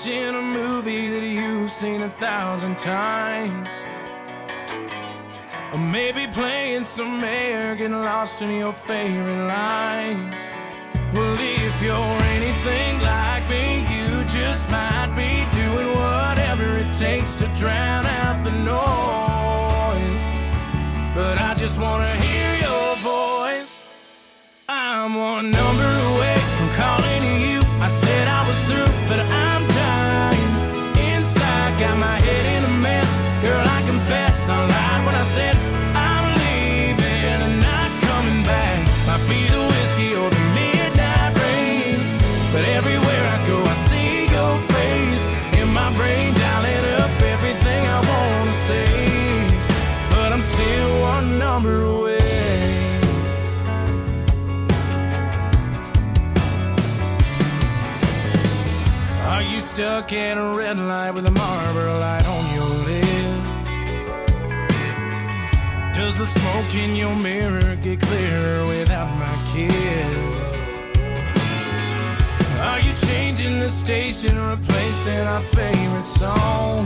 watching a movie that you've seen 1,000 times. Or maybe playing some air, getting lost in your favorite lines. Well, if you're anything like me, you just might be doing whatever it takes to drown out the noise. But I just wanna hear your voice. I'm one number away from calling you. I said I was through, but I'm dying inside. Got my head in a mess. Girl, I confess I lied when I said I'm leaving and not coming back. Might be the whiskey or the midnight rain, but everywhere I go I see your face in my brain, dialing up everything I wanna say. But I'm still one number away. Are you stuck at a red light with a Marlboro light on your lip? Does the smoke in your mirror get clearer without my kiss? Are you changing the station, replacing our favorite song?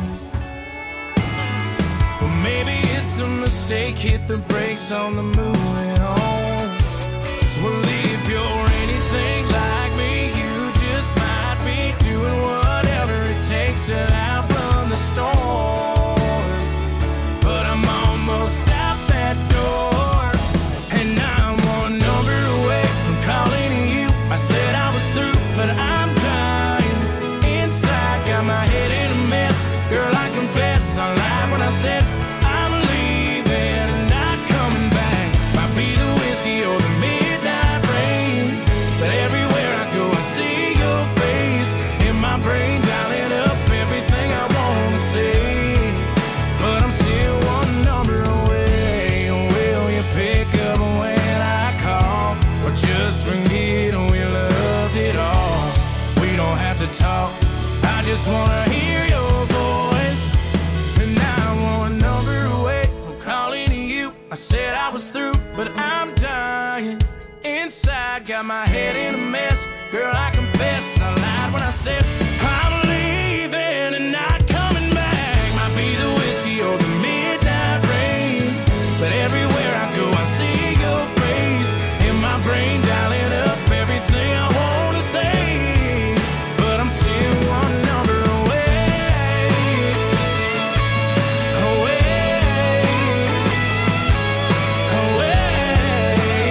Well, maybe it's a mistake, hit the brakes on the moving on. Well, if you're anything like me, you just might be doing whatever it takes to outrun the storm. But I'm almost out that door, and I'm one number away from calling you. I said I was through, but I'm dying inside. Got my head in a mess. Girl, I confess I lied when I said I'm leaving and not coming back. Might be the whiskey or the midnight rain, but everywhere I go I see your face in my brain, dialing up everything I wanna say. But I'm still one number away. Will you pick up when I call, or just forget we loved it all? We don't have to talk, I just wanna hear your voice. And now I'm one number away from calling you. I said I was through, but I'm dying inside. Got my head in a mess. Girl, I confess I lied when I said I'm leaving and not coming back. Might be the whiskey or the midnight rain, but everywhere I go I see your face in my brain, dialing up everything I wanna say. But I'm still one number away, away, away.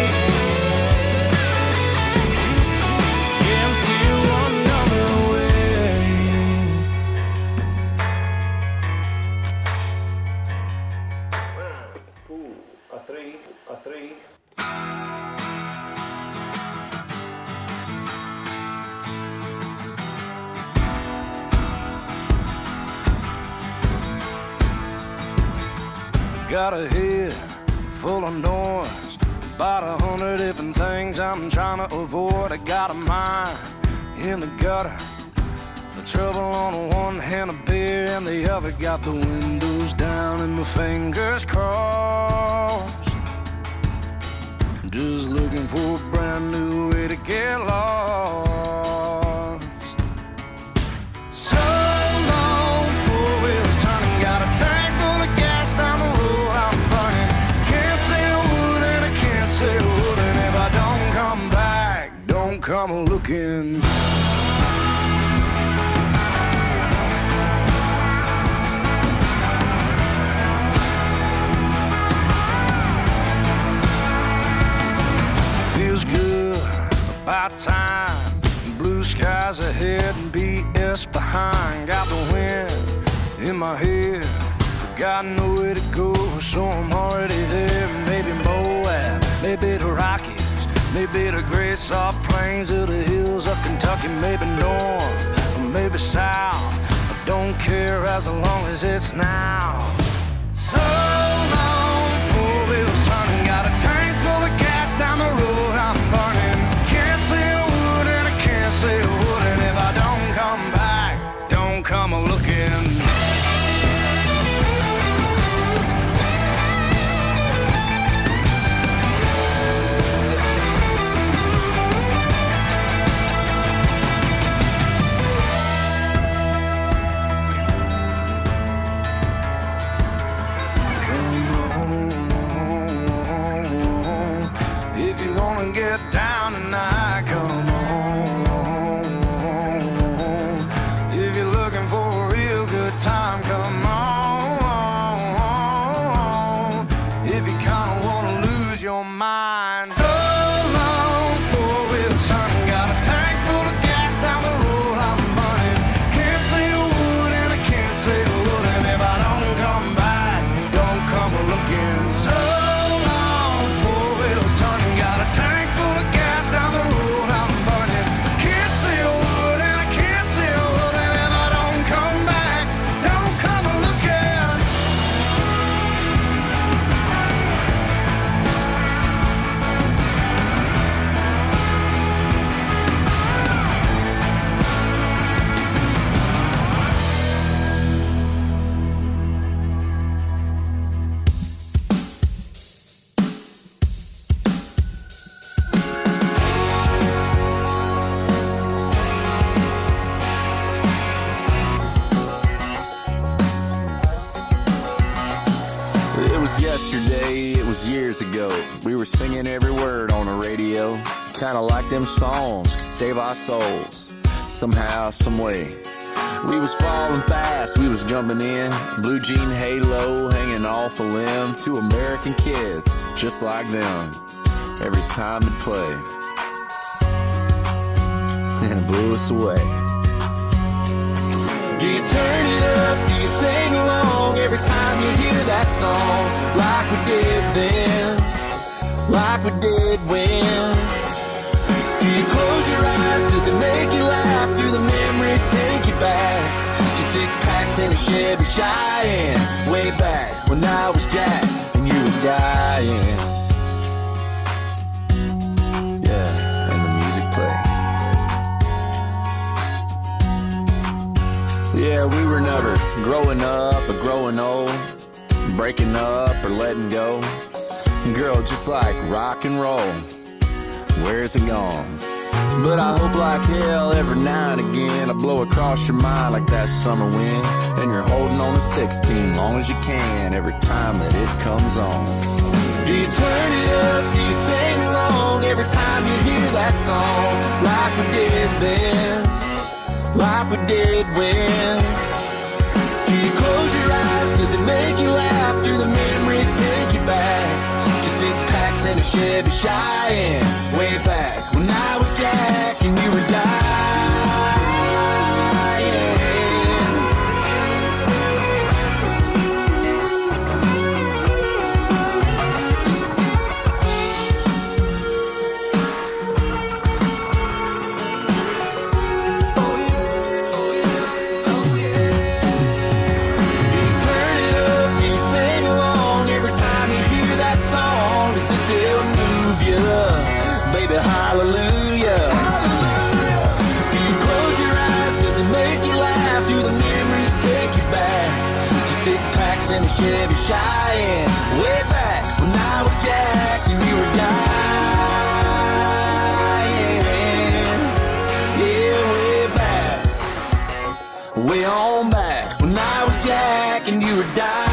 Yeah, I'm still one number away. A three. Got a head full of noise, about 100 different things I'm trying to avoid. I got a mind in the gutter, the trouble on one hand, a beer in the other. Got the windows down and my fingers crossed, just looking for a brand new way to get lost. So long, four wheels turning, got a tank full of gas down the road I'm burning. Can't say a word and I can't say a word, and if I don't come back, don't come looking. Feels good, about time. Blue skies ahead and BS behind. Got the wind in my head, but got nowhere to go, so I'm already there. Maybe Moab, maybe the Rockies, maybe the great soft plains of the hills of Kentucky. Maybe north, or maybe south, I don't care as long as it's now. So long, four wheels turning, got a tank full of gas down the road I'm burning. Can't say a word and I can't say a word, and if I don't come back, don't come looking. yesterday, it was years ago. We were singing every word on the radio. Kinda like them songs could save our souls. Somehow, some way. We was falling fast, we was jumping in. Blue jean halo, hanging off a limb. Two American kids, just like them. Every time it played. And it blew us away. Do you turn it up? Do you sing along every time you hear that song? Like we did then, like we did when. Do you close your eyes? Does it make you laugh? Do the memories take you back to six packs in a Chevy Cheyenne? Way back when I was Jack and you were dying. Yeah, and the music played. Yeah, we were never growing up or growing old, breaking up or letting go. Girl, just like rock and roll, where's it gone? But I hope like hell every now and again I blow across your mind like that summer wind, and you're holding on to 16 long as you can every time that it comes on. Do you turn it up? Do you sing along every time you hear that song? Like we did then, like we did when. Do you close your eyes? Does it make you laugh? Do the memories take you back to six packs and a Chevy Cheyenne? Way back when I was Jack and you were dying. Hallelujah. Do you close your eyes? Does it make you laugh? Do the memories take you back to six packs and a Chevy Cheyenne? Way back when I was Jack and you were dying. Yeah, way back, way on back when I was Jack and you were dying.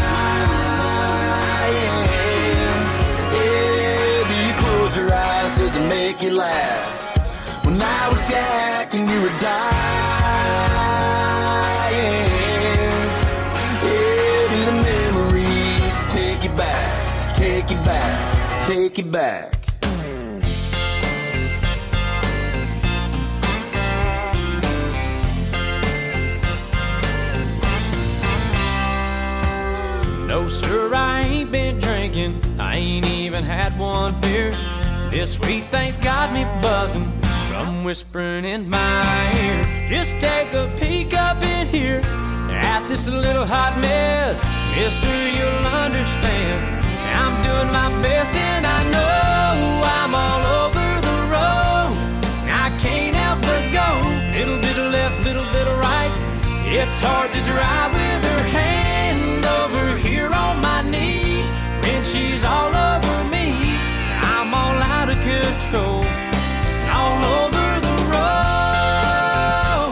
Your eyes, does it make you laugh? When I was Jack and you were dying. Yeah, do the memories take you back, take you back, take you back? No sir, I ain't been drinking, I ain't even had one beer. This sweet thing's got me buzzing from whispering in my ear. Just take a peek up in here at this little hot mess. Mister, you'll understand I'm doing my best and I know I'm all over the road. I can't help but go, little bit of left, little bit of right. It's hard to drive with her hand over here on my knee when she's all over me. I'm all out of control, all over the road.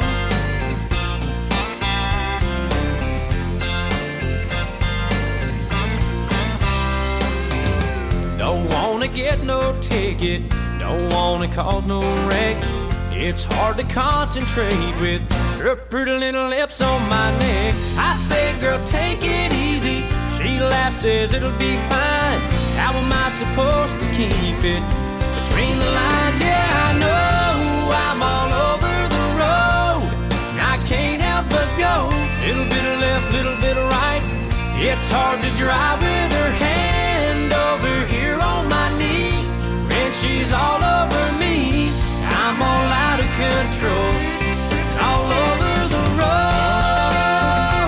Don't wanna get no ticket, don't wanna cause no wreck. It's hard to concentrate with her pretty little lips on my neck. I say, girl, take it easy. She laughs, says it'll be fine. How am I supposed to keep it between the lines? Yeah, I know I'm all over the road. I can't help but go, little bit of left, little bit of right. It's hard to drive with her hand over here on my knee when she's all over me. I'm all out of control, all over the road.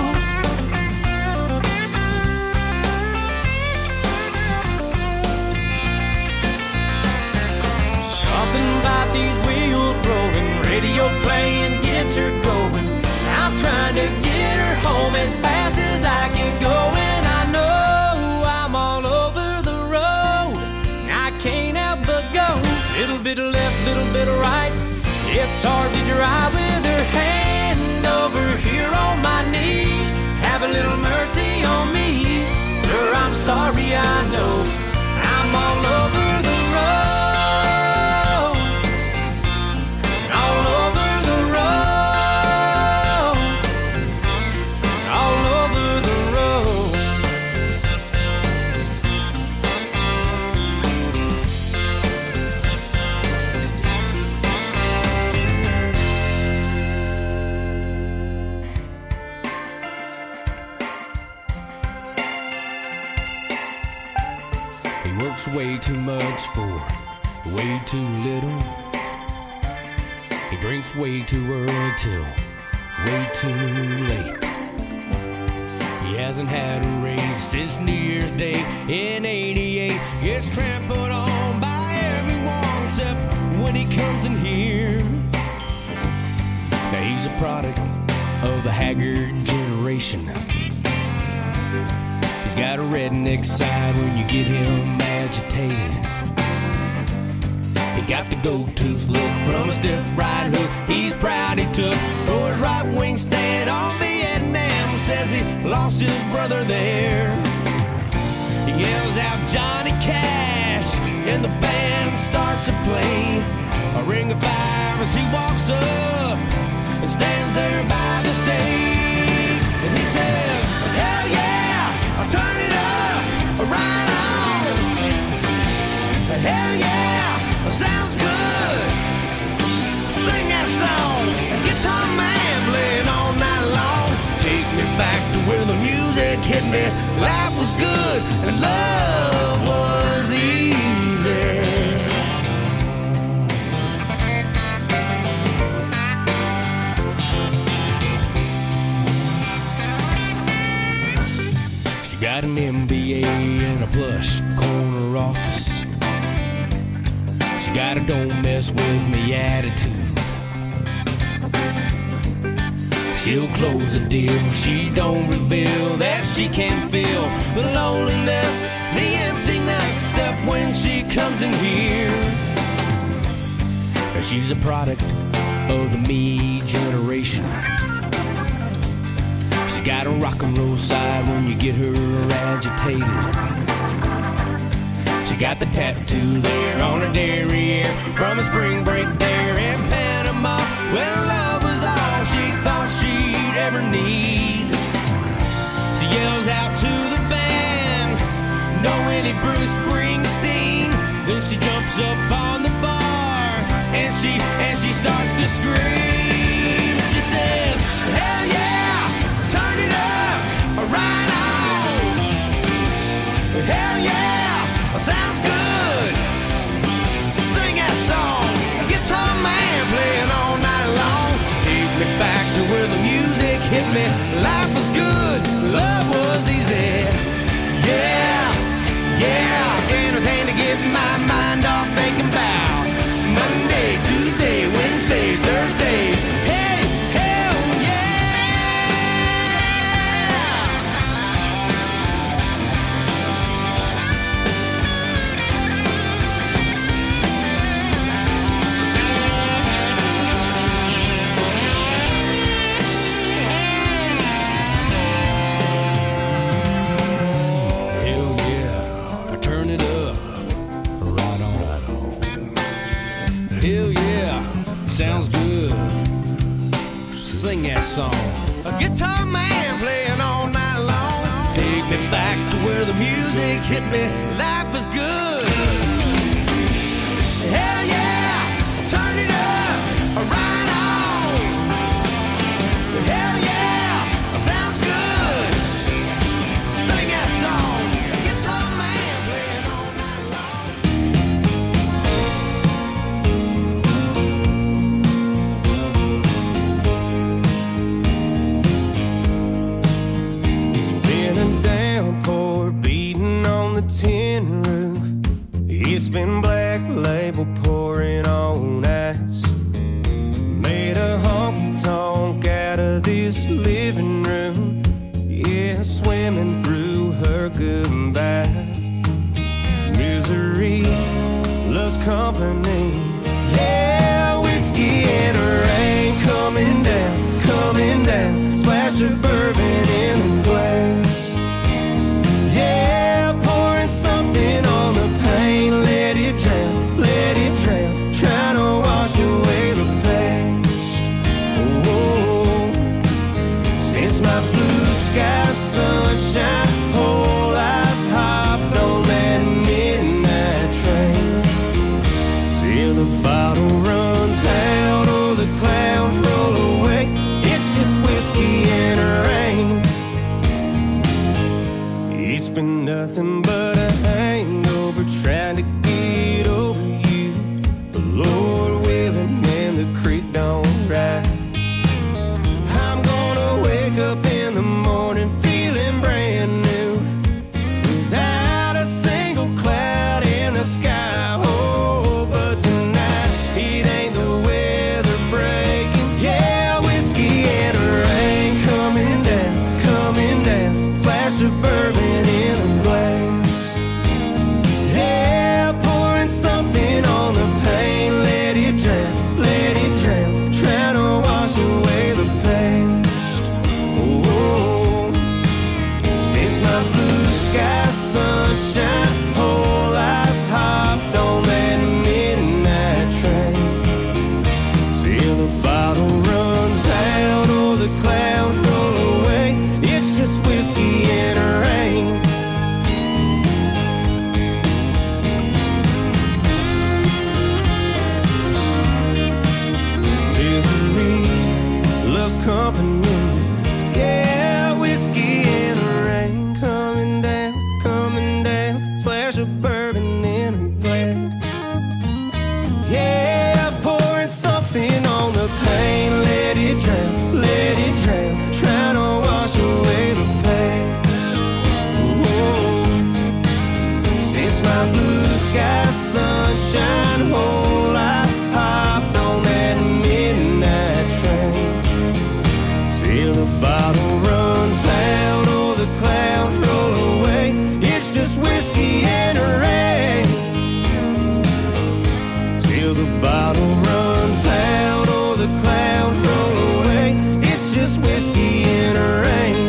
Something about these wheels rolling, radio playing gets her going. I'm trying to get her home as fast as I can go, and I know I'm all over the road. I can't help but go, little bit of left, little bit of right. It's hard to drive with her hand over here on my knee. Have a little mercy on me, sir, I'm sorry drinks way too much for way too little. He drinks way too early till way too late. He hasn't had a raise since New Year's Day in '88. Gets trampled on by everyone except when he comes in here. Now he's a product of the haggard generation. He's got a redneck side when you get him agitated. He got the gold tooth look from a stiff right hook he's proud he took for his right wing stand on Vietnam. Says he lost his brother there. He yells out Johnny Cash and the band starts to play a ring of fire as he walks up and stands there by the stage. And he says, hell yeah, I'll turn it up, right on. Hell yeah, sounds good. Sing that song, guitar man playing all night long. Take me back to where the music hit me. Life was good and love was easy. She got an MBA and a plush corner office. She got a don't mess with me attitude. She'll close the deal, she don't reveal that she can feel the loneliness, the emptiness, except when she comes in here. She's a product of the me generation. She got a rock and roll side when you get her agitated. She got the tattoo there on her derriere from a spring break there in Panama when love was all she thought she'd ever need. She yells out to the band, no any Bruce Springsteen. Then she jumps up on the bar and she starts to scream. She says, hell yeah, turn it up, right on. Hell yeah, sounds good. Sing that song, guitar man playing all night long. Take me back to where the music hit me. Life was good, love was easy. Yeah, yeah, anything to get my mind off thinking about Monday, Tuesday, Wednesday, Thursday. Hey, hell sounds good. Sing that song. A guitar man playing all night long. Take me back to where the music hit me. Life is good. Hell yeah, turn it up, right on. Hell yeah, sounds good. Sing that song. A guitar man playing all night long. Tin roof, it's been black label pouring on ice. Made a honky tonk out of this living room. Yeah, swimming through her goodbye. Misery loves company. Yeah, whiskey and rain coming down, coming down. Splash of bourbon in the glass. Yeah, pouring something on the pain. Let it drown, trying to wash away the past. Oh, since my blue sky sunshine, whole life hopped on that midnight train. Till the bottle runs out or the clouds roll away. It's just whiskey and rain. It's been nothing but a hangover track. bottle runs out or the clouds roll away. It's just whiskey and rain. Till the bottle runs out or the clouds roll away. It's just whiskey and rain.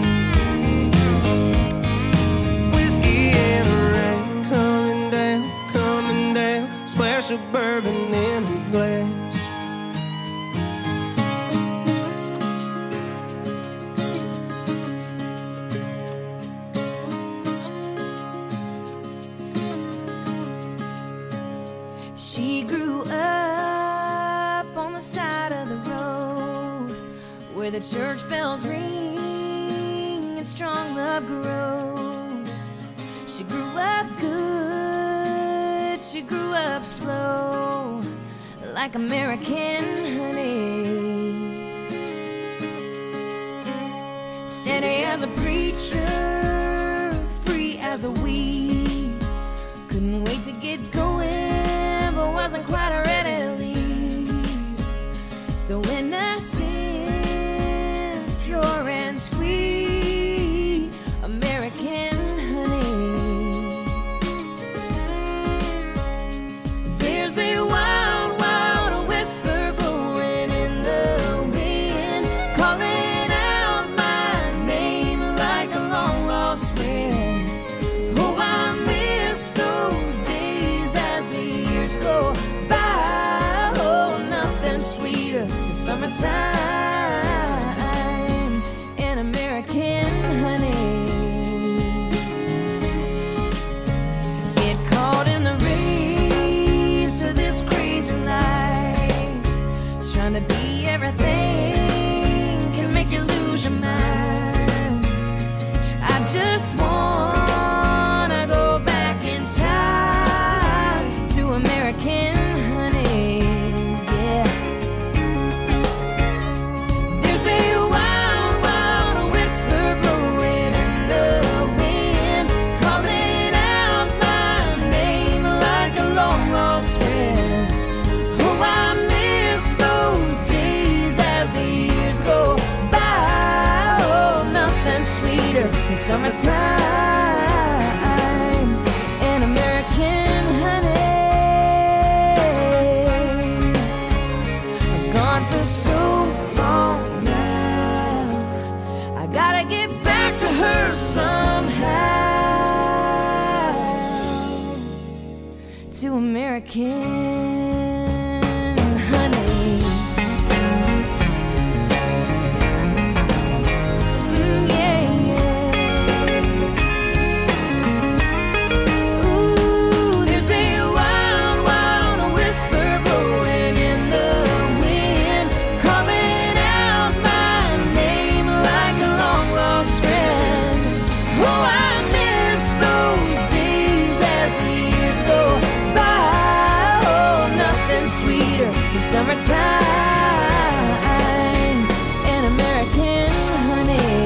Whiskey and rain. Coming down, splash of bourbon in a glass. She grew up on the side of the road where the church bells ring and strong love grows. She grew up good, she grew up slow, like American honey. Steady as a preacher, free as a weed. Couldn't wait to get going, but wasn't quite ready to leave. So innocent, pure and sweet, American honey. There's a wild, wild whisper blowing in the wind, calling out my name like a long lost friend. Oh, I miss those days as the years go by. Oh, nothing sweeter than summertime and American honey. Get caught in the race of this crazy life, trying to be everything can make you lose your mind. I just wanna go back in time to American honey, yeah. There's a wild, wild whisper blowing in the wind, calling out my name like a long lost friend. Oh, I miss those days as the years go by. Oh, nothing sweeter than summertime and American honey. I've gone for so long now, I gotta get back to her somehow. To American honey. Yeah, yeah. Ooh, there's a wild, wild whisper blowing in the wind, calling out my name like a long lost friend. Oh, I miss those days as the years go by. Oh, nothing sweeter than summertime and American honey.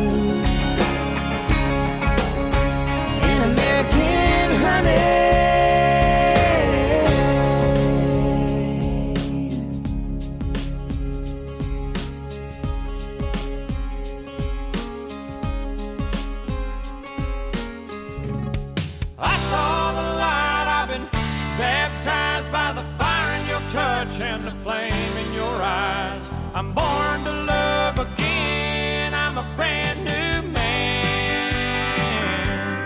And American honey. I saw the light, I've been baptized by the fire in your touch and the flame in your eyes. I'm born to love again, I'm a brand new man.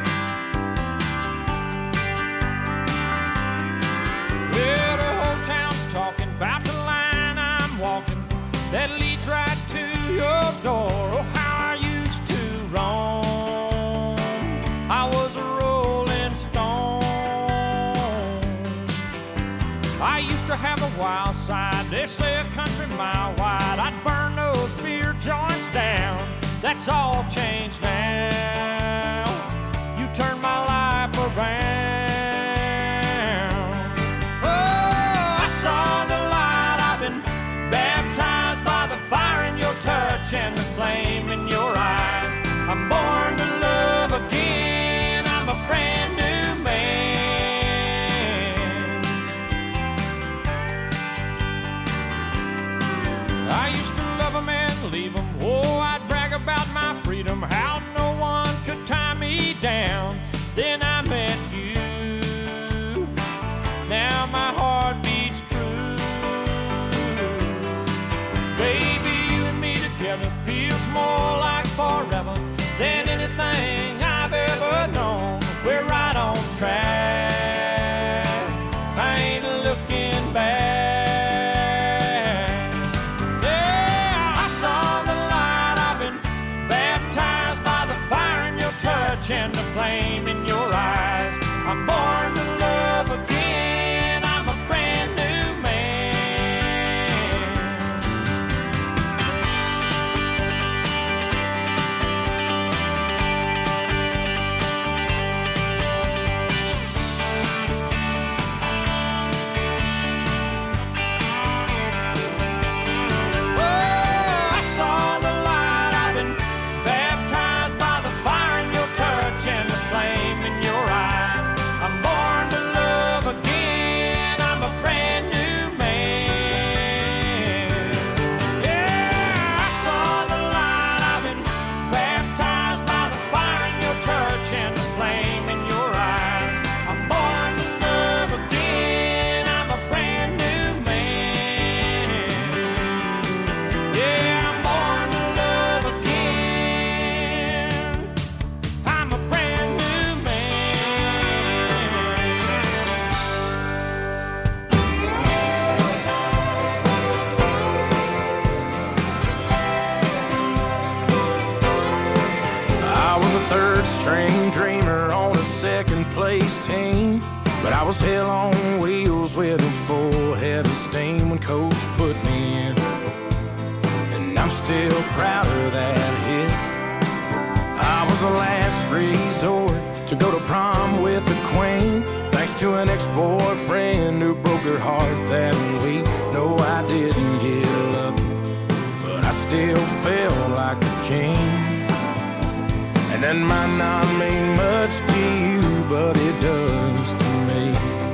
Well, the whole town's talking about the line I'm walking that leads right to your door. Oh, how I used to roam, I was a rolling stone. I used to have a wild side, they say a country mile wide. I'd burn those beer joints down, that's all changed now. You turned my life around. Oh, I saw the light, I've been baptized by the fire in your touch and the flame in your eyes. I'm born to love again, I'm a brand new man. I used to love 'em and leave 'em, oh, feels more like forever than anything I've ever known. We're right on track, I ain't looking back. Yeah, I saw the light, I've been baptized by the fire in your touch and the flame in your eyes. I'm born to love again, I'm a brand new man. Oh, I saw the light, I've been baptized by the fire in your touch and the flame in your eyes. I'm born to love again, I'm a brand new man. Yeah, I saw the light, I've been baptized by the fire in your touch and the flame in your eyes. I'm born to love again, I'm a brand new man. Yeah, I'm born to love again, I'm a brand new man. I was a third string dreamer on a second place team, but I was hell on wheels with a full head of steam when coach put me in, and I'm still proud of that hit. I was the last resort to go to prom with the queen, thanks to an ex-boyfriend who broke her heart that week. No, I didn't get lucky, but I still felt like a king. And that might not mean much to you, but it does to me.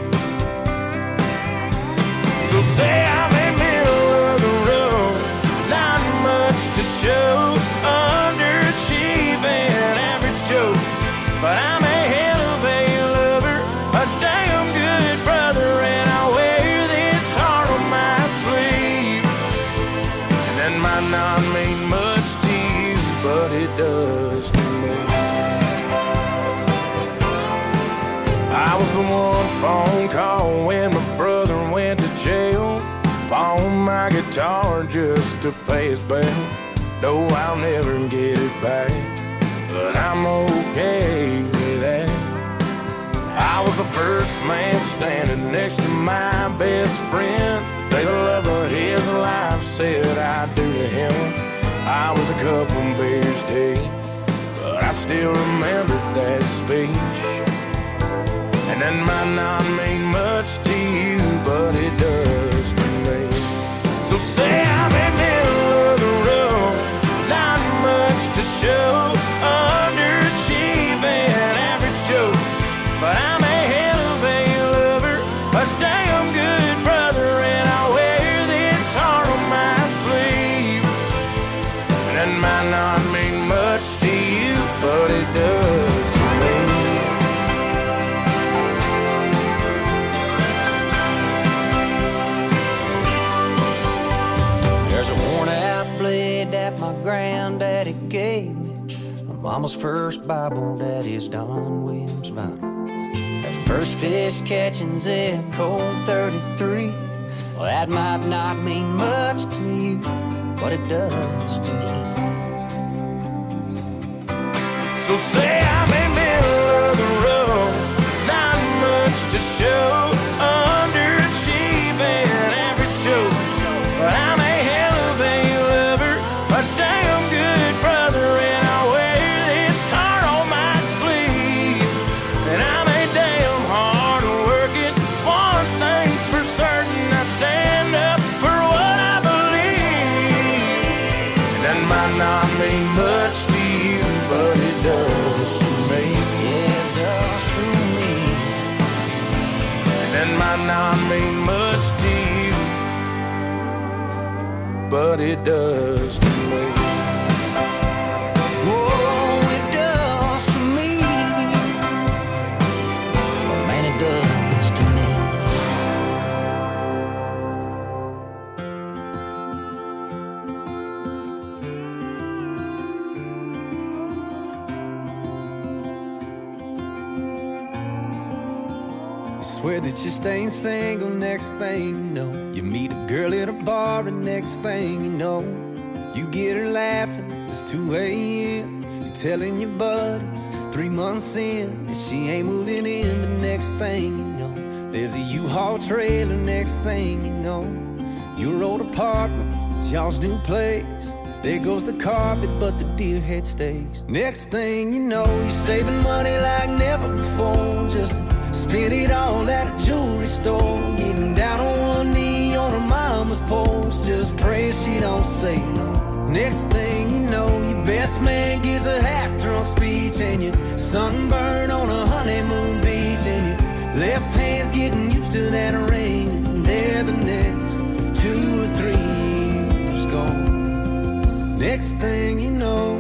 So say I'm in middle of the road, not much to show, underachieving, average Joe, but I'm a hell of a lover, a damn good brother, and I wear this heart on my sleeve. And that might not mean much to you, but it does to me. I was the one phone call when my brother went to jail, pawned my guitar just to pay his bail. No, I'll never get it back, but I'm okay with that. I was the first man standing next to my best friend, the day the love of his life said I do to him. I was a couple beers deep, but I still remember that speech. And that might not mean much to you, but it does to me. So say I'm in middle of the road, not much to show, underachieving, average Joe, but I'm a hell of a lover, a damn good brother, and I wear this heart on my sleeve. And that might not mean much to you, but it does to me. There's a worn-out blade that my granddaddy gave me, my mama's first Bible, daddy's Don Williams Bible. That first fish catching's a cold 33. Well, that might not mean much to you, but it does to me. So say I'm in middle of the road, not much to show, underachieving, average Joe, but I'm a hell of a lover, a damn good brother, and I wear this heart on my sleeve. And I'm a damn hard working, one thing's for certain, I stand up for what I believe. And that might not mean much to you, but it does to me. Yeah, it does to me. And that might not mean much to you, but it does to me. Oh, it does to me. Oh, man, it does to me. Swear that you're staying single. Next thing you know, you meet a girl at a bar, and next thing you know, you get her laughing. It's 2 a.m. You're telling your buddies 3 months in, and she ain't moving in. But next thing you know, there's a U-Haul trailer. Next thing you know, your old apartment, it's y'all's new place. There goes the carpet, but the deer head stays. Next thing you know, you're saving money like never before, just to spend it all at a jewelry store. Getting down on one knee on her mama's porch, just pray she don't say no. Next thing you know, your best man gives a half-drunk speech, and you're sunburned on a honeymoon beach, and your left hand's getting used to that ring, and there the next 2 or 3 years gone. Next thing you know,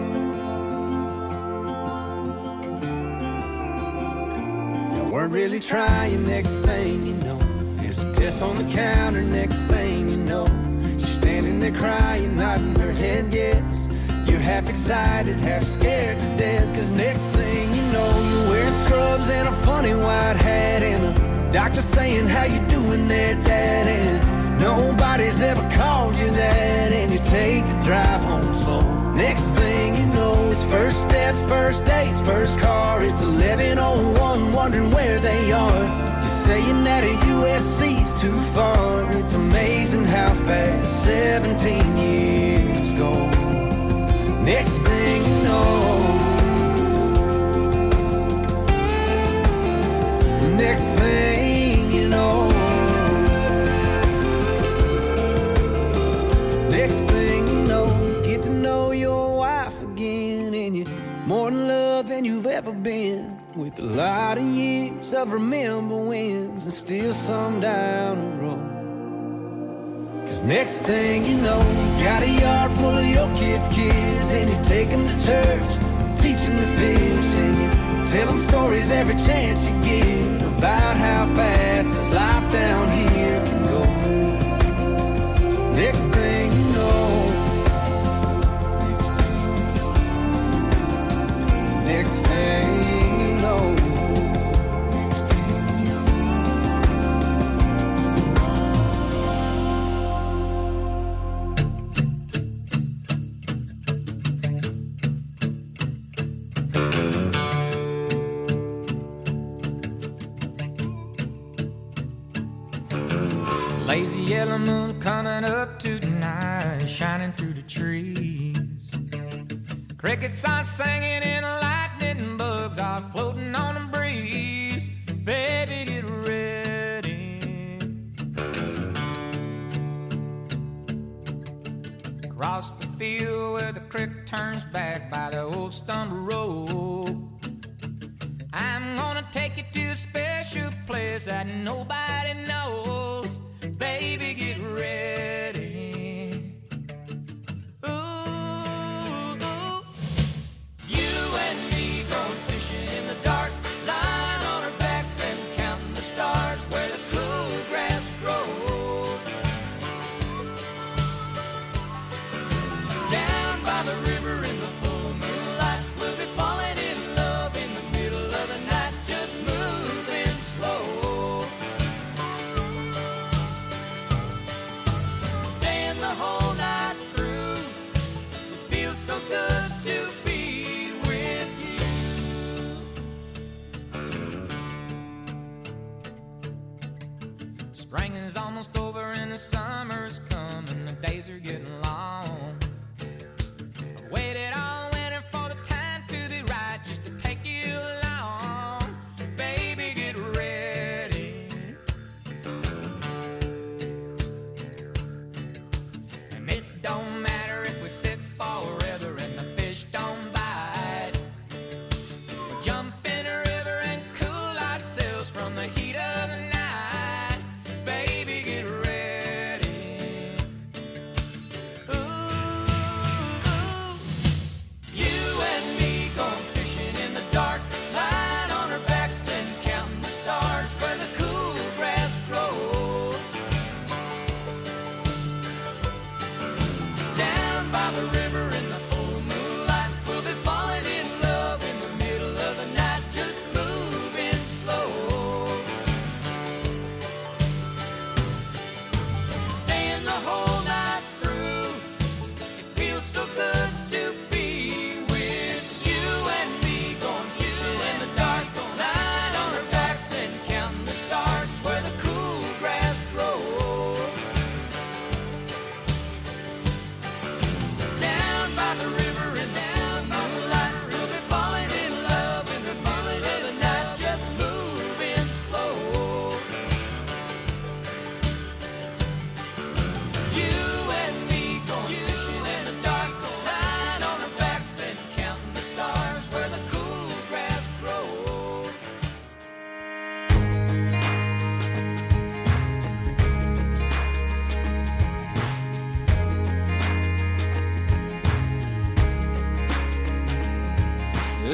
you weren't really trying. Next thing you know, there's a test on the counter. Next thing you know, she's standing there crying, nodding her head yes. You're half excited, half scared to death, cause next thing you know, you're wearing scrubs and a funny white hat, and the doctor saying, how you doing there, Dad? And nobody's ever called you that, and you take the drive home slow. Next thing you know, it's first steps, first dates, first car. It's 11:01, wondering where they are. You're saying that a USC's too far. It's amazing how fast 17 years go. Next thing you know, next thing you know, next thing you know, you get to know your wife again, and you're more in love than you've ever been, with a lot of years of remember wins and still some down the road. Cause next thing you know, you got a yard full of your kids' kids, and you take them to church, teach them to fish, and you tell them stories every chance you get about how fast this life down here can go. Next thing you know, next thing you know, lazy yellow moon coming up tonight, shining through the trees. Crickets are singing and lightning bugs are floating on the breeze. Baby, get ready. Across the field where the creek turns back by the old stumble road, I'm gonna take you to a special place that nobody knows. Baby, get ready. Ooh, you and me going fishing in the dark, lying on our backs and counting the stars where the cool grass grows. Down by the river in the full moonlight, we'll be falling in love in the middle of the night, just moving slow.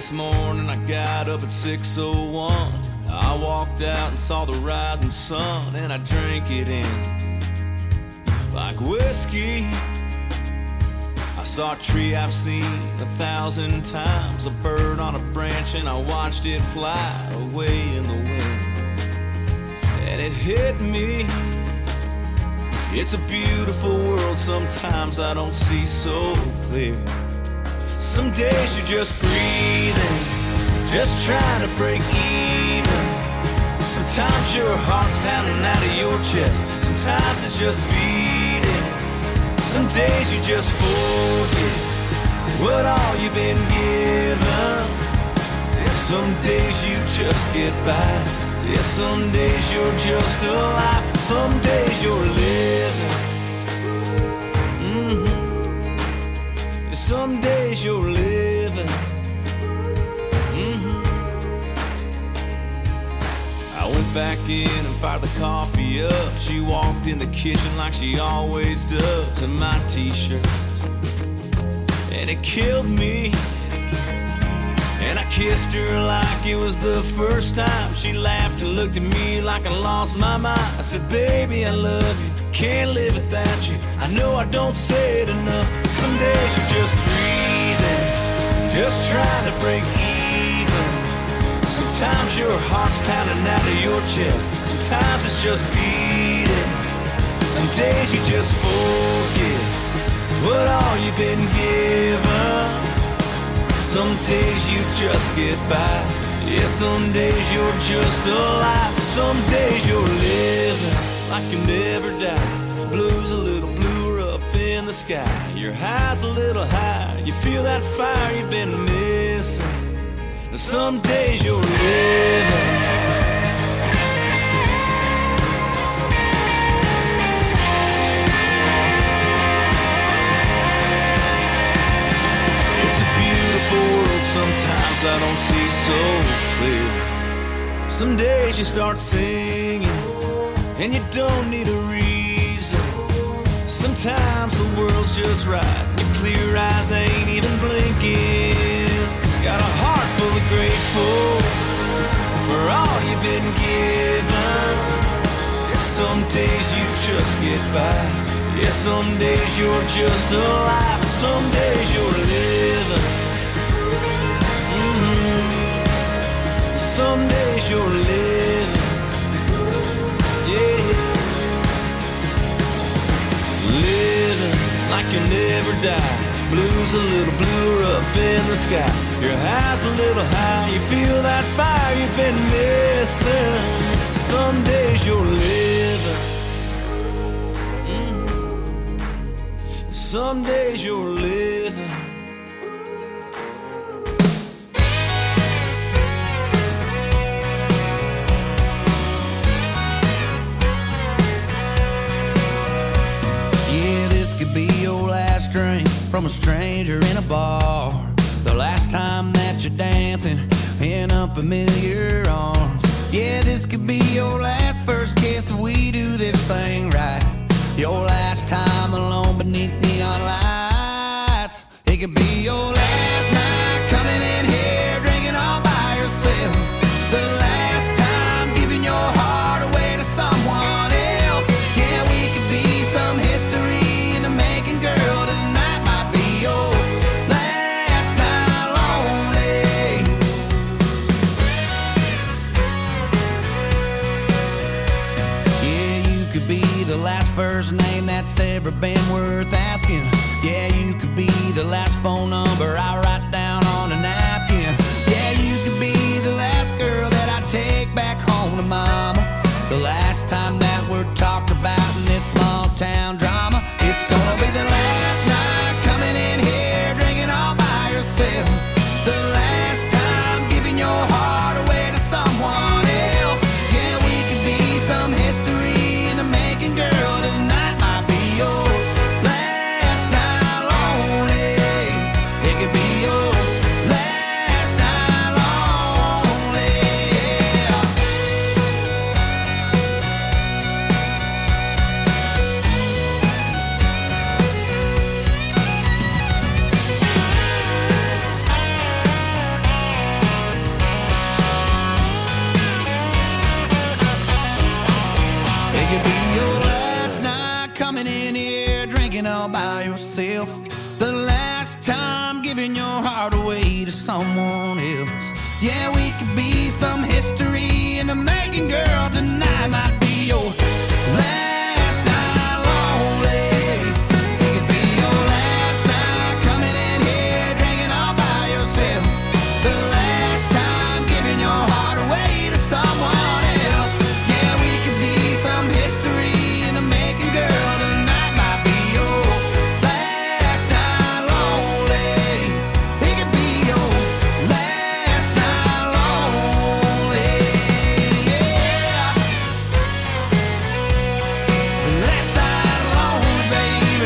this morning I got up at 6:01. I walked out and saw the rising sun, and I drank it in like whiskey. I saw a tree I've seen 1,000 times, a bird on a branch, and I watched it fly away in the wind. And it hit me, it's a beautiful world, sometimes I don't see so clear. Some days you're just breathing, just trying to break even. Sometimes your heart's pounding out of your chest, sometimes it's just beating. Some days you just forget what all you've been given. Some days you just get by. Yeah, some days you're just alive. Some days you're living. Yeah, some days you're living. I went back in and fired the coffee up. She walked in the kitchen like she always does, in my t-shirt, and it killed me. And I kissed her like it was the first time. She laughed and looked at me like I lost my mind. I said, baby, I love you, can't live without you. I know I don't say it enough, but some days you're just breathing, just trying to break even. Sometimes your heart's pounding out of your chest, sometimes it's just beating. Some days you just forget what all you've been given. Some days you just get by. Yeah, some days you're just alive. Some days you're living like you never die. Blue's a little bluer up in the sky. Your high's a little higher. You feel that fire you've been missing. And some days you're living. Sometimes I don't see so clear. Some days you start singing and you don't need a reason. Sometimes the world's just right, your clear eyes ain't even blinking. Got a heart full of grateful for all you've been given. Some days you just get by. Yeah, some days you're just alive. Some days you're living. Some days you're living, yeah. Living like you never die. Blue's a little bluer up in the sky. Your high's a little high. You feel that fire you've been missing. Some days you're living. Some days you're living. Drink from a stranger in a bar. The last time that you're dancing in unfamiliar arms. Yeah, this could be your last first kiss if we do this thing right. Your last time alone beneath neon lights. It could be your last night coming in here drinking all by yourself. The last time giving your heart away to someone else. Yeah, we could be some history in the making, girl. First name that's ever been worth asking. Yeah, you could be the last phone number I write down on a napkin. Yeah, you could be the last girl that I take back home to mama. The last time that we're talked about in this small town drama. It's gonna be the last night coming in here drinking all by yourself. The last time giving your heart away to someone else. Yeah, we could be some history in the making, girl. Tonight might be your last the last time giving your heart away to someone else. Yeah, we could be some history in the making, girl. Tonight might be your last night lonely. It could be your last night coming in here drinking all by yourself. The last time giving your heart away to someone else. Yeah, we could be some history in the making, girl. Tonight might be your last night lonely. It could be your last night lonely. Yeah, last night lonely, baby.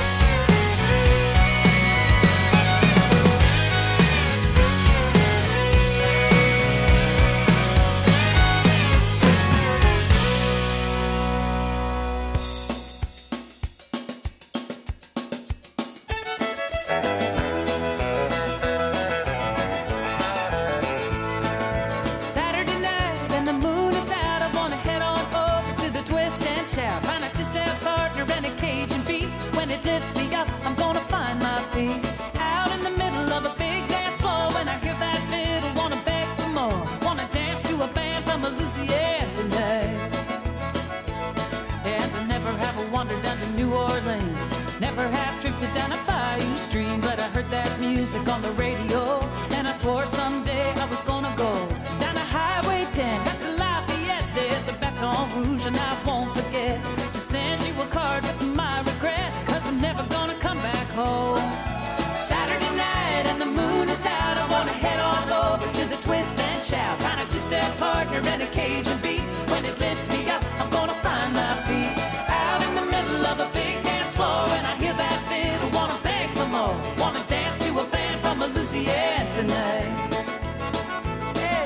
Saturday night and the moon is out. I wanna head on over to the twist and shout. Find a two-step partner and a Cajun beat. When it lifts me up, I'm gonna find my feet. Out in the middle of a big dance floor. When I hear that fiddle, wanna beg for more. Wanna dance to a band from Louisiana tonight. And I never have wandered down to New Orleans. Never have drifted down a bayou stream. But I heard that music on the radio, and I swore someday I was gonna go down a Highway 10, past the Lafayette. There's a Baton Rouge, and I won't forget to send you a card with my regrets, 'cause I'm never gonna come back home. Saturday night and the moon is out. I wanna head on over to the twist and shout. Find a two-step partner and a Cajun beat. When it lifts me up, I'm gonna find my feet. Out in the middle of a big dance floor, and I hear that fiddle, wanna beg for more. Wanna dance to a band from Louisiana tonight. Hey.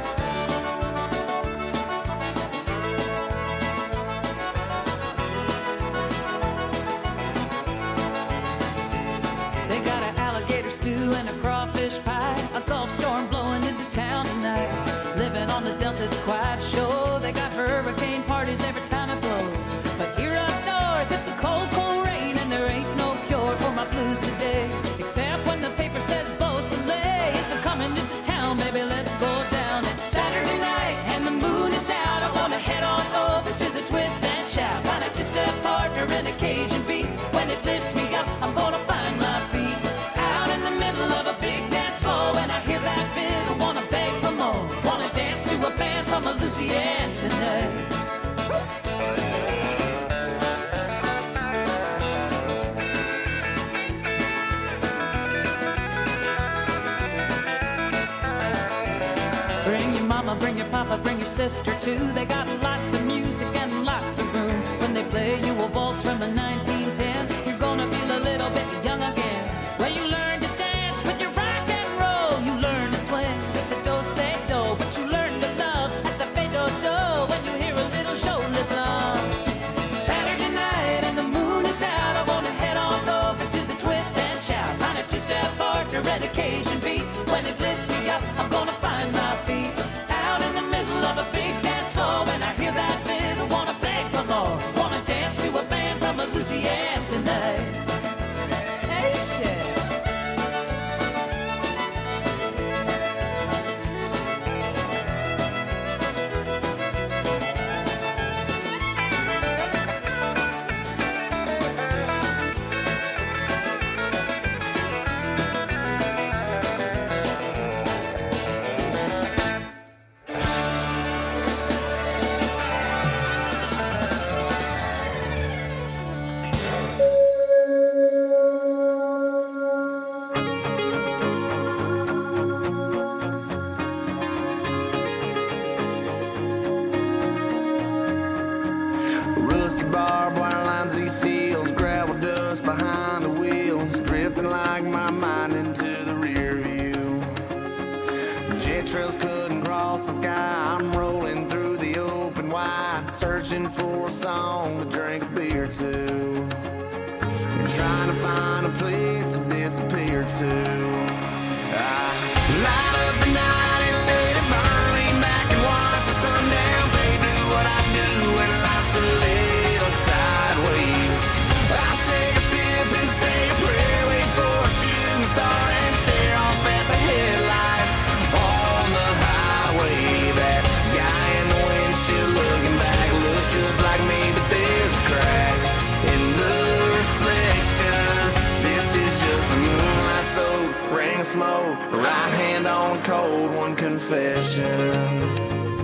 They got an alligator stew and a crawfish pie. A Gulf storm blowing into town tonight. Living on the Delta, it's quite a show. They got hurricane parties every time it blows. But here up north, it's a cold, cold rain, and there ain't no cure for my blues today. Except when the paper says Beausoleil. So coming into town, baby, let's go down. It's Saturday night and the moon is out. I wanna head on over to the twist and shout. Find a two-step partner and a Cajun beat. When it lifts me up, I'm gonna find my feet. Out in the middle of a big dance floor, and I hear that fiddle, wanna beg for more. Wanna dance to a band from Louisiana tonight. Bring your mama, bring your papa, bring your sister too. They got lots of music and lots of room. When they play you a waltz from the 1910, you're gonna feel a little bit young again. When you learn to dance with your rock and roll, you learn to swing with the do-say-do. But you learn to love at the fade-do-do when you hear a little shoulder blum. Saturday night and the moon is out. I wanna head on over to the twist and shout. Find a two-step partner and a Cajun beat. When it lifts me up, I'm gonna find my feet. Out in the middle of a big dance floor, when I hear that fiddle, wanna beg for more. Wanna dance to a band from Louisiana tonight. Hey, shit. Rusty barbed wire lines these fields, gravel dust behind the wheels, drifting like my mind into the rear view. Jet trails couldn't cross the sky. I'm rolling through the open wide, searching for a song to drink a beer to, and trying to find a place to disappear to. I light up the night and let it burn, lean back and watch the sundown fade. Do what I do when life's a little sideways. I take a sip and say a prayer, wait for of smoke, right hand on cold, one confession.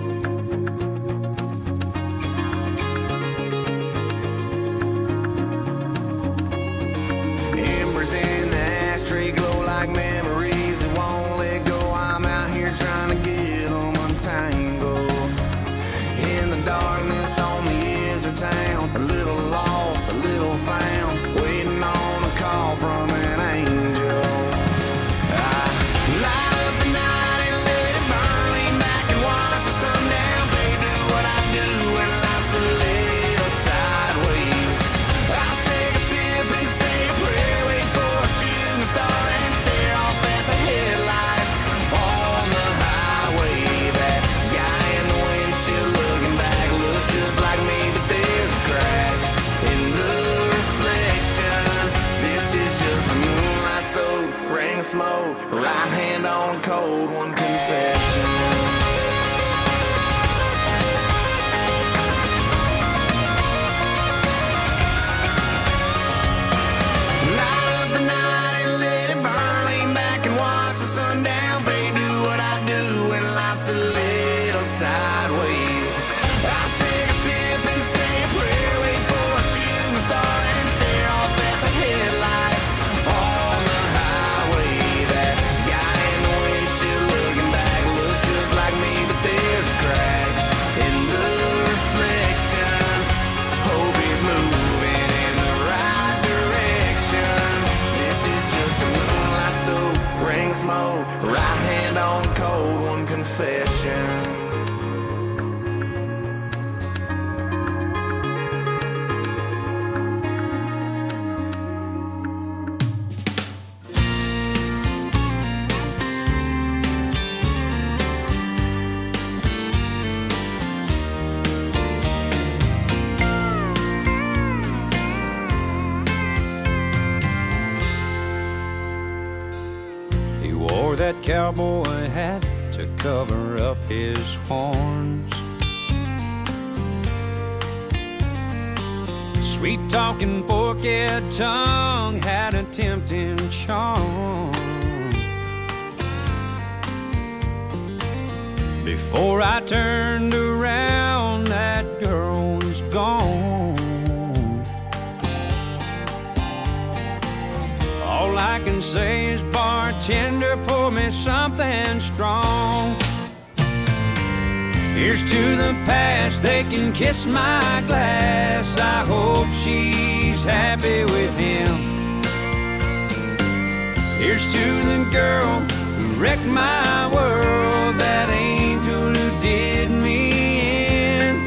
Glow like memories that won't let go. I'm out here trying to get them untangled. In the darkness on the edge of town, a little lost, a little found, waiting on a call from an angel. I light up the night and let it burn, lean back and watch the sundown fade. Do what I do when life's a little sideways. I'll take a sip and say a prayer, wait for a shooting star and stare off at the headlights on the highway. That guy in the windshield looking back looks just like me, but there's a crack in the reflection. This is just a moonlight soaked ring of smoke, right hand on cold, one confession. Light up the night and let it burn, lean back and watch the sundown fade. Do what I do when life's a little sideways. I'll take a sip and say a prayer, wait for a shooting star and stare off at the headlights on the highway. That guy in the windshield looking back looks just like me, but there's a crack in the reflection. Hope he's moving in the right direction. This is just a moonlight soaked ring of smoke, right hand on cold, one confession. He wore that cowboy hat to cover up his horns. Sweet talking forked tongue had a tempting charm. Before I turned around, that girl was gone. All I can say is, bartender, pour me something strong. Here's to the past, they can kiss my glass. I hope she's happy with him. Here's to the girl who wrecked my world, that angel who did me in.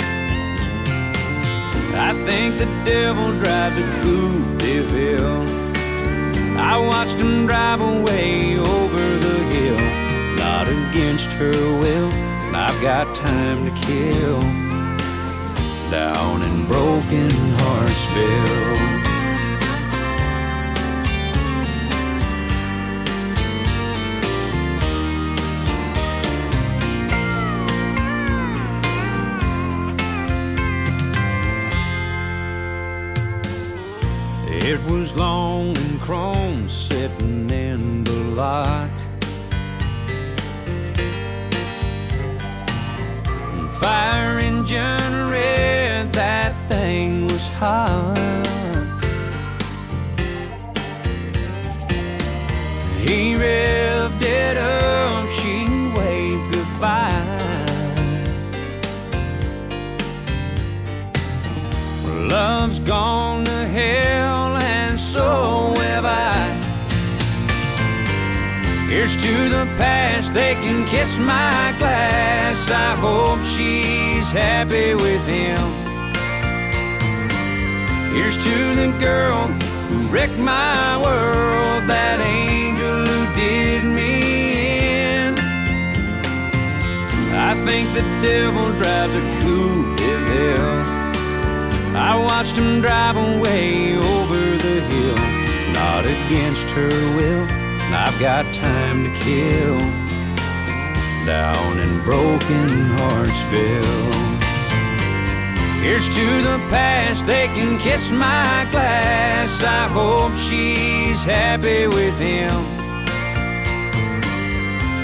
I think the devil drives a Coupe de Ville. I watched him drive away over the hill, not against her will. I've got time to kill down in Broken Heartsville. It was long and chrome sitting in the lot. Fire engine red, that thing was hot. He revved it up, she waved goodbye. Love's gone to hell and so have I. Here's to the past, they can kiss my glass. I hope she's happy with him. Here's to the girl who wrecked my world, that angel who did me in. I think the devil drives a Coupe de Ville. I watched him drive away over the hill, not against her will. I've got time to kill down in Broken Heartsville. Here's to the past, they can kiss my glass. I hope she's happy with him.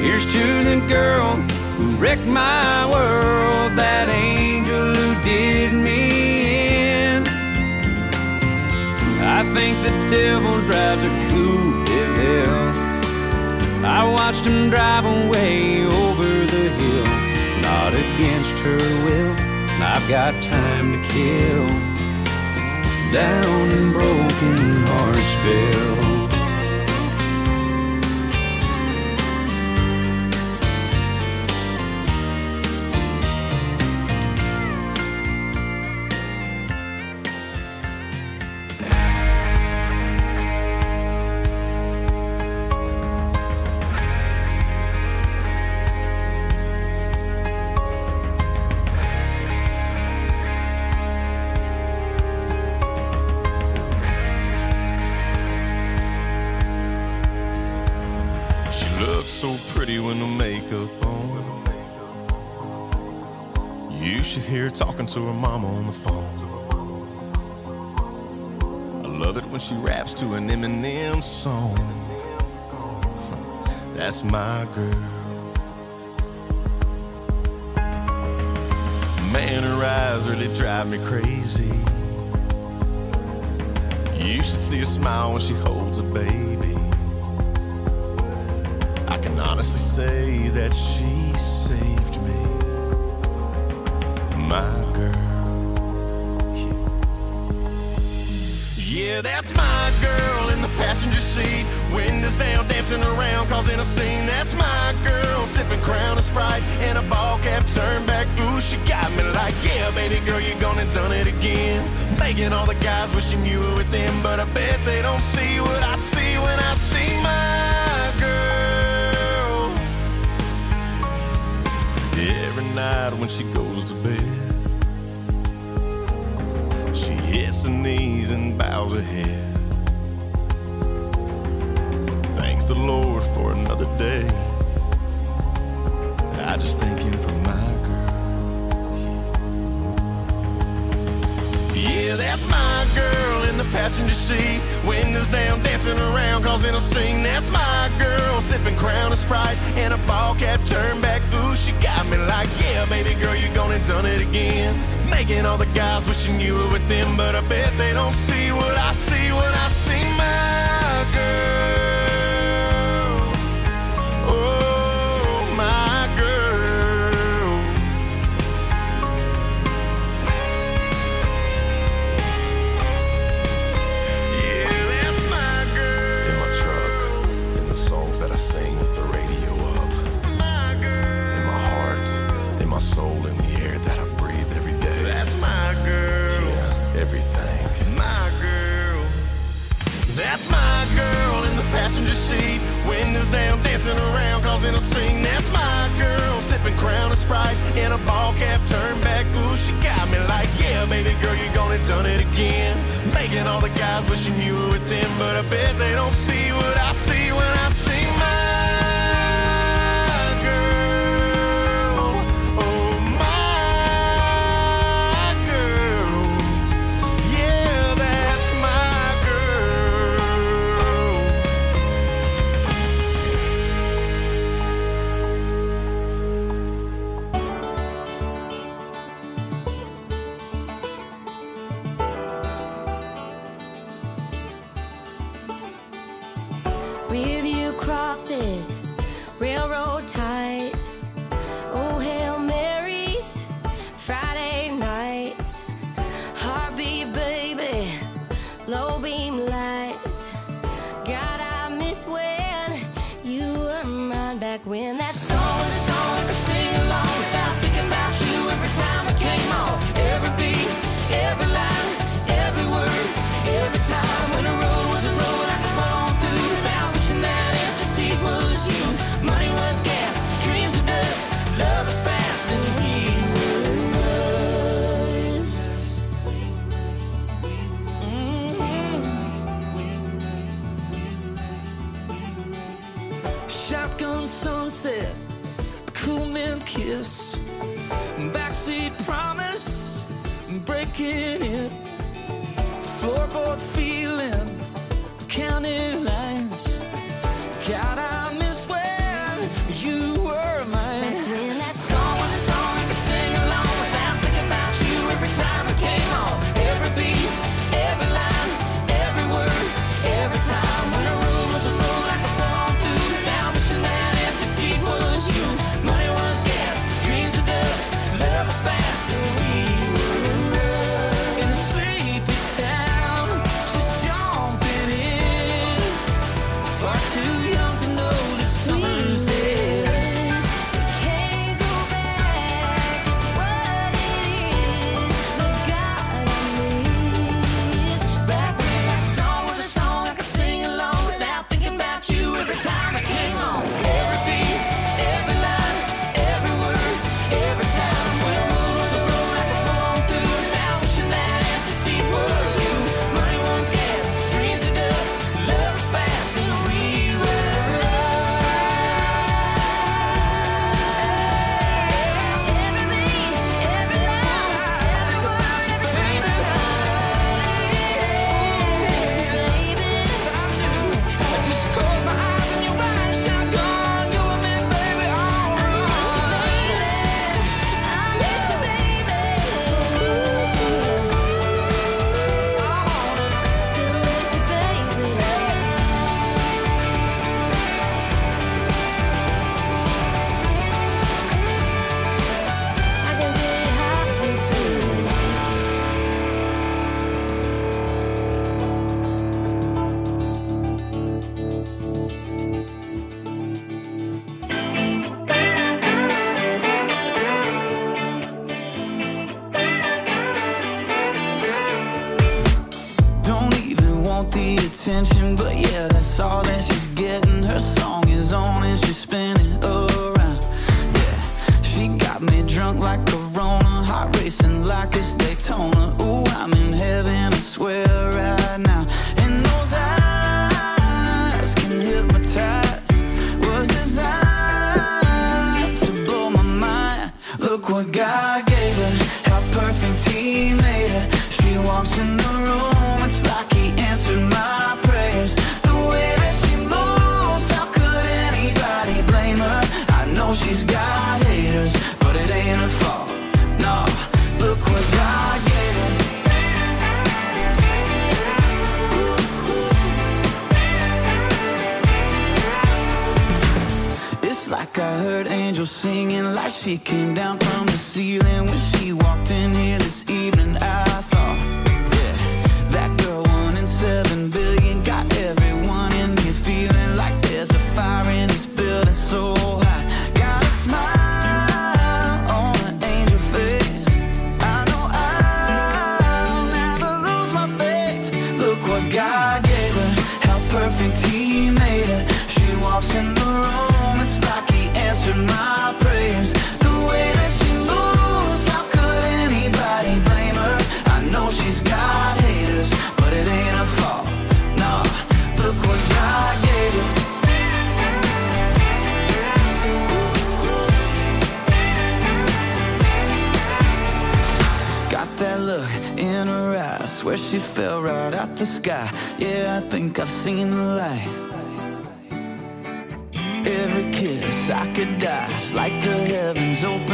Here's to the girl who wrecked my world, that angel who did me in. I think the devil drives a coupe de ville. I watched him drive away over the hill, not against her will. I've got time to kill down in Broken Heartsville. So pretty when the makeup on. You should hear her talking to her mama on the phone. I love it when she raps to an Eminem song. That's my girl. Man, her eyes really drive me crazy. You should see her smile when she holds a baby. Honestly say that she saved me, my girl. Yeah, that's my girl in the passenger seat, windows down, dancing around, causing a scene. That's my girl, sipping Crown and Sprite and a ball cap turned back. Ooh, she got me like, yeah, baby girl, you gone and done it again. Making all the guys wishing you were with them, but I bet they don't see what I see when I see my girl. Every night when she goes to bed, she hits her knees and bows her head. Thanks the Lord for another day. I just thank him for my girl. Yeah, that's my girl in the passenger seat, windows down, dancing around, causing a scene. That's my girl, sipping Crown and Sprite and a ball cap turned back. Ooh, she got me like, yeah, baby girl, you gone and done it again. Making all the guys wishing you were with them, but I bet they don't see what I see when I see my girl. Oh, my girl. Yeah, that's my girl. In my truck, in the songs that I sing with the radio up. My girl. In my heart, in my soul, in the air that I breathe every day. That's my girl. Yeah, everything. My girl. That's my girl in the passenger seat, windows down, dancing around, causing a scene. That's my girl, sipping Crown and Sprite in a ball cap turned back. Ooh, she got me like, yeah, baby girl, you gone and done it again. Making all the guys wishing you were with them, but I bet they don't see what I see when I see my girl. Oh, my girl. Yeah, that's my girl. Rearview crosses, railroad ties, oh Hail Marys, Friday nights, heartbeat baby, low beam lights. God, I miss when you were mine back when that song was a song I could sing along without thinking about you every time it came on. Every beat, every line, every word, every time when a road was a road I could run on through without wishing that empty seat was you. Money was gas, dreams were dust, love was fast and we were us. Shotgun sunset, a cool man kiss, backseat promise, breaking it, floorboard feeling, county lines. God, I miss when you drunk like Corona, heart racing like it's Daytona. Ooh, I'm in heaven, I swear right now. And those eyes can hypnotize, was designed to blow my mind. Look what God gave her, how perfect He made her. She walks in the room, it's like He answered my prayers. The way that she moves, how could anybody blame her? I know she's got haters, but it ain't her fault. No, look what God gave her. It's like I heard angels singing, like she came down from the ceiling when she walked in here this evening. I thought, yeah, that girl 1 in 7 billion got everyone in here feeling like there's a fire in this building so hot. Got a smile on an angel face. I know I'll never lose my faith. Look what God gave her, how perfect He made her. She walks in the room, it's like He answered my prayers. The way that she moves, how could anybody blame her? I know she's got haters, but it ain't her fault. No, look what God gave her. Got that look in her eyes, swear she fell right out the sky. Yeah, I think I've seen the light. Every kiss I could die, it's like the heavens open